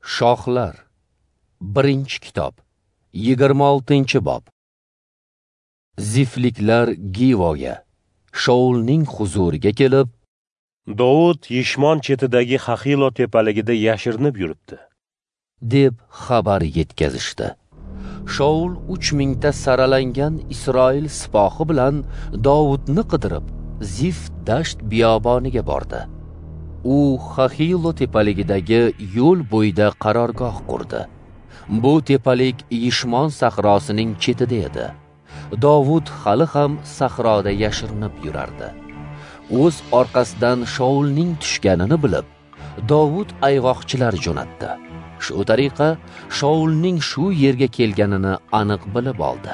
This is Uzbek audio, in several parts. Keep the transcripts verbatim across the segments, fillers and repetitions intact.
Shohlar birinchi kitob yigirma oltinchi bob. Zifliklar Givoga Shaulning huzuriga kelib, Dovud Yishmon chetidagi Xahilo tepaligida yashirinib yuribdi deb xabar yetkazishdi. Shaul uch mingta saralangan Isroil sipohi bilan Dovudni qidirib Zif dasht biyoboniga bordi. U Xahilo tepaligidagi yo'l bo'yida qarorgoh qurdi. Bu tepalik Yishmon sahrosining chetida edi. Dovud hali ham sahroda yashirinib yurardi. O'z orqasidan Shaulning tushganini bilib, Dovud ayg'oqchilar jo'natdi. Shu tariqa Shaulning shu yerga kelganini aniq bilib oldi.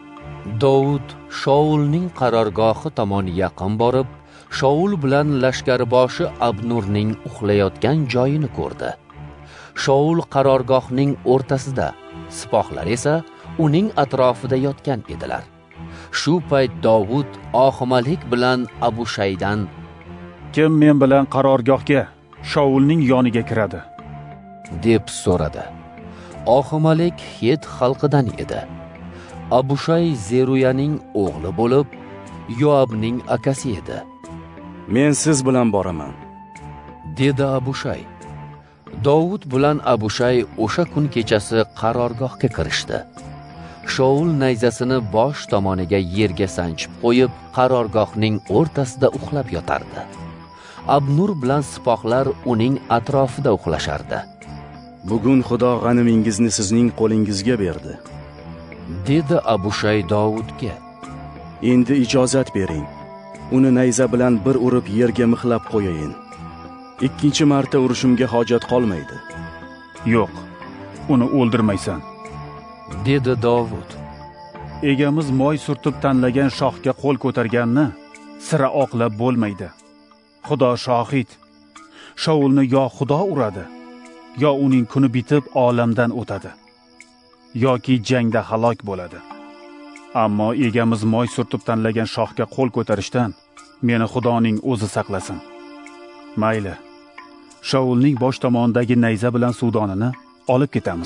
Dovud Shaulning qarorgohi tomon yaqin borib, Shaul bilan lashkarboshi Abnurning uxlayotgan joyini ko'rdi. Shaul qarorgohning o'rtasida, sipohlar esa uning atrofida yotgan edilar. Shu payt Dovud Ohimalik bilan Abushaydan, "Kim men bilan qarorgohga, Shaulning yoniga kiradi?" deb so'radi. Ohimalik Het xalqidan edi. Abushay Zeruyaning o'g'li bo'lib, Yoabning akasi edi. "Men siz bilan boraman", dedi Abushay. Dovud bilan Abushay o'sha kun kechasi qarorgohga kirishdi. Shaul nayzasini bosh tomoniga yerga sanchib qo'yib, qarorgohning o'rtasida uxlab yotardi. Abnur bilan sipohlar uning atrofida uxlashardi. "Bugun Xudo g'animingizni sizning qo'lingizga berdi", dedi Abushay Dovudga. "Endi ijozat bering. Uni nayza bilan bir urib yerga mixlab qo'yayin. Ikkinchi marta urushimga hojat qolmaydi." "Yo'q, uni o'ldirmaysan", dedi Dovud. "Egamiz moy surtib tanlagan shohga qo'l ko'targanni sira oqlab bo'lmaydi. Xudo shohid, Shaulni yo Xudo uradi, yo uning kuni bitib olamdan o'tadi, yoki jangda halok bo'ladi. Ammo egamiz moy surtib tanlagan shohga qo'l ko'tarishdan meni Xudoning o'zi saqlasin. Mayli, Shaulning bosh tomonidagi nayza bilan suvdonini olib ketamiz."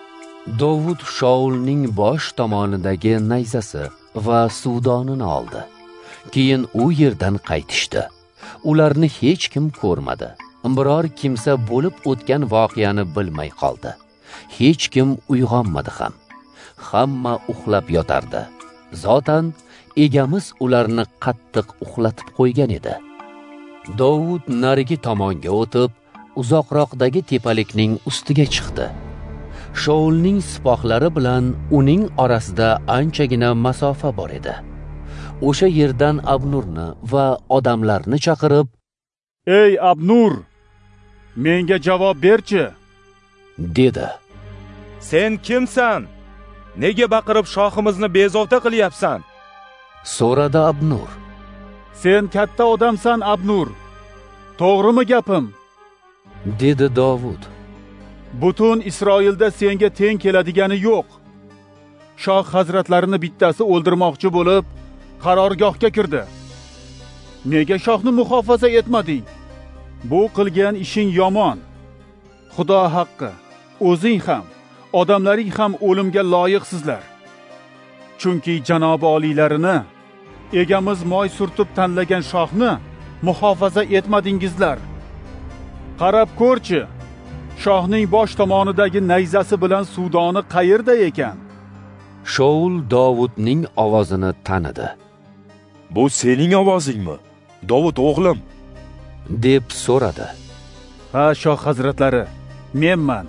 Dovud Shaulning bosh tomonidagi nayzasi va suvdonini oldi. Keyin u yerdan qaytishdi. Ularni hech kim ko'rmadi. Biror kimsa bo'lib o'tgan voqeani bilmay qoldi. Hech kim uyg'onmadi ham. Hamma uxlab yotardi. Zotan egamiz ularni qattiq uxlatib qo'ygan edi. Dovud narigi tomonga o'tib, uzoqroqdagi tepalikning ustiga chiqdi. Shaulning sipohlari bilan uning orasida anchagina masofa bor edi. O'sha yerdan Abnurni va odamlarni chaqirib, "Ey Abnur, menga javob berchi", dedi. "Sen kimsan? Nega baqirib shohimizni bezovta qilyapsan?" so'radi Abnur. "Sen katta odamsan, Abnur. To'g'rimi gapim?" dedi Dovud. "Butun Isroilda senga teng keladigani yo'q. Shoh hazratlarini bittasi o'ldirmoqchi bo'lib, qarorgohga kirdi. Nega shohni muhofaza etmading? Bu qilgan ishing yomon. Xudo haqqi, o'zing ham, odamlaring ham o'limga loyiqsizlar. Chunki janob oliylarini, egamiz moy surtib tanlagan shohni muhofaza etmadingizlar. Qarab ko'rchi, shohning bosh tomonidagi nayzasi bilan suvdoni qayerda ekan?" Shaul Dovudning ovozini tanidi. "Bu sening ovozingmi, Dovud o'g'lim?" deb so'radi. "Ha, shoh hazratlari, menman",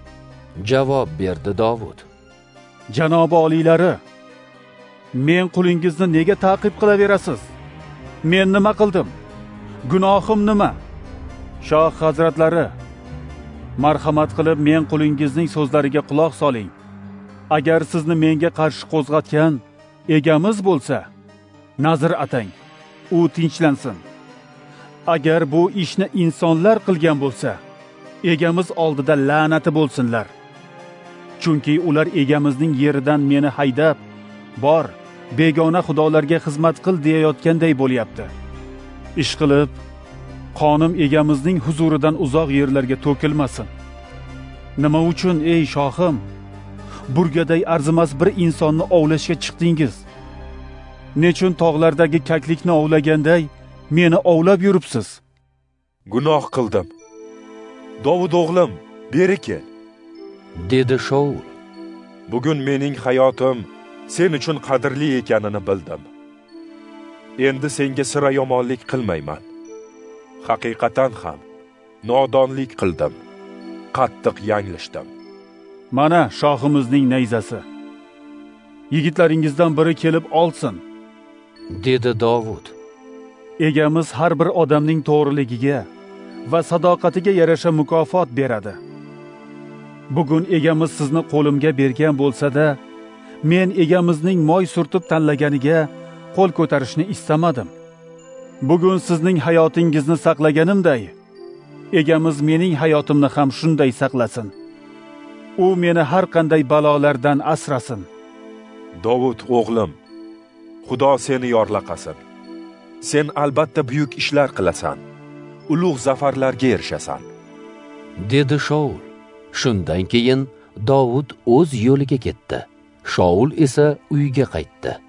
javob berdi Dovud. "Janob oliylari, men qulingizni nega ta'qib qilaverasiz? Men nima qildim? Gunohim nima? Shoh hazratlari, marhamat qilib men qulingizning so'zlariga quloq soling. Agar sizni menga qarshi qo'zg'atgan egamiz bo'lsa, nazr atang, u tinchlansin. Agar bu ishni insonlar qilgan bo'lsa, egamiz oldida la'nati bo'lsinlar. Chunki ular egamizning yeridan meni haydab, bor, begona xudolarga xizmat qil deyayotganday bo'lyapti. Ishqilib, qonim egamizning huzuridan uzoq yerlarga to'kilmasin. Nima uchun ey shohim burgaday arzimas bir insonni ovlashga chiqdingiz? Nechun tog'lardagi kaklikni ovlaganday meni ovlab yuribsiz? Gunoh qildim. Dovud o'g'lim, beri kel, dedi Shaul. Bugun mening hayotim sen uchun qadrli ekanini bildim. Endi senga sira yomonlik qilmayman. Haqiqatan ham nodonlik qildim. Qattiq yanglishdim. Mana shohimizning nayzasi. Yigitlaringizdan biri kelib olsin, dedi Dovud. Egamiz har bir odamning to'g'riligiga va sadoqatiga yarasha mukofot beradi. Bugun egamiz sizni qo'limga bergan bo'lsa-da, men egamizning moy surtib tanlaganiga qo'l ko'tarishni istamadim. Bugun sizning hayotingizni saqlaganimday, egamiz mening hayotimni ham shunday saqlasin. U meni har qanday balolardan asrasin. Dovud o'g'lim, Xudo seni yorlaqasin. Sen albatta buyuk ishlar qilasan. Ulug' zafarlarga erishasan, dedi Shaul. Shundan keyin Dovud o'z yo'liga ketdi. Shaul esa uyiga qaytdi.